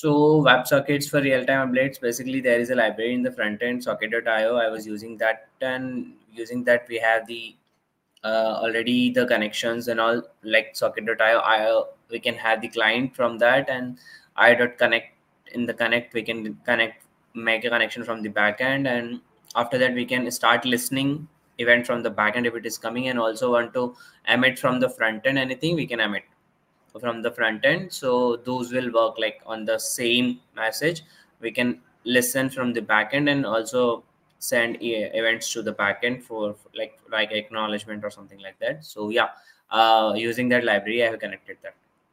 So WebSockets for real-time updates, basically there is a library in the front end, socket.io. I was using that, and using that we have the already the connections and all, like socket.io. We can have the client from that, and I.connect. In the connect, we can connect, make a connection from the backend, and after that we can start listening event from the backend if it is coming, and also want to emit from the front end, anything we can emit from the front end. So those will work like on the same message. We can listen from the backend and also send events to the backend for like acknowledgement or something like that. So yeah, using that library I have connected that.